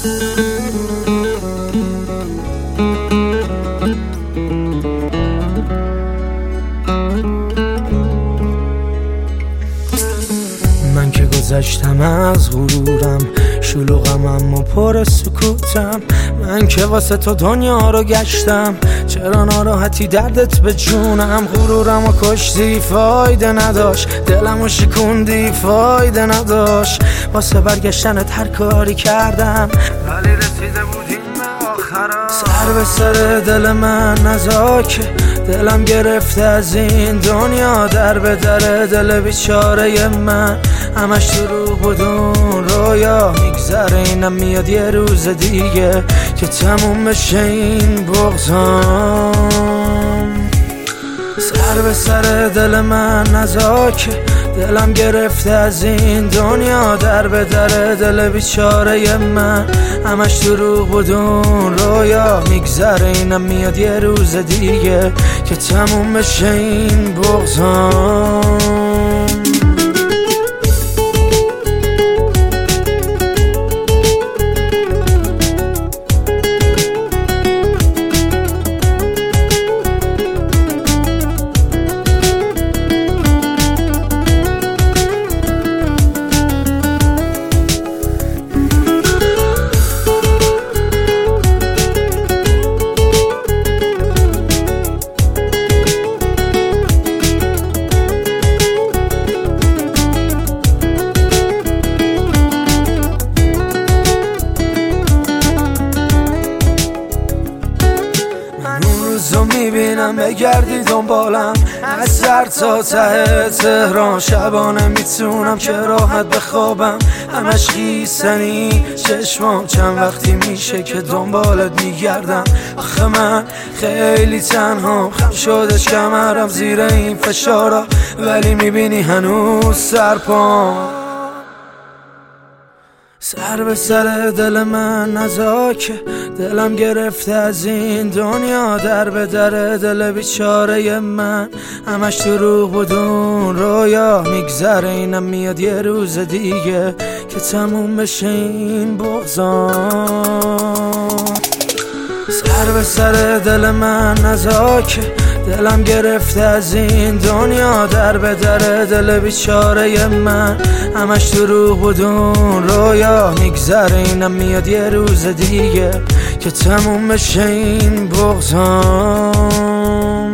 من که گذشتم از غرورم، شلوغم اما پر سکوتم. من که واسه تو دنیا رو گشتم، چرا ناراحتی دردت به جونم؟ غرورم و کشتی فایده نداشت، دلم و شکوندی فایده نداشت. واسه برگشتنت هر کاری کردم ولی رسیده بودیم به آخرا. سر به سر دل من نزاکه، دلم گرفته از این دنیا در به در دل بیچاره من. همش دروغ بود اون رویا، میگذره اینم میاد یه روز دیگه که تموم بشه این بغضام. سر به سر دل من نزاکه، دلم گرفته از این دنیا در به در دل بیچاره من. همش دروغ بود اون رویا، میگذره اینم میاد یه روز دیگه که تموم بشه این بغضام. میبینم بگردی دنبالم از سر تا ته تهران. شبانه میتونم که راحت بخوابم، همش خیسنی چشمام. چند وقتی میشه که دنبالت میگردم، آخه من خیلی تنهام. خم شدش کمرم زیر این فشارا، ولی میبینی هنوز سرپام. سر به سر دل من نزاکه، دلم گرفته از این دنیا در به در دل بیچاره من. همش دروغ بود اون رویا، میگذره اینم میاد یه روز دیگه که تموم بشه این بغضام. سر به سر دل من نزاکه، دلم گرفته از این دنیا در به در دل بیچاره من. همش دروغ بود اون رویا، میگذره اینم میاد یه روز دیگه که تموم بشه این بغضام.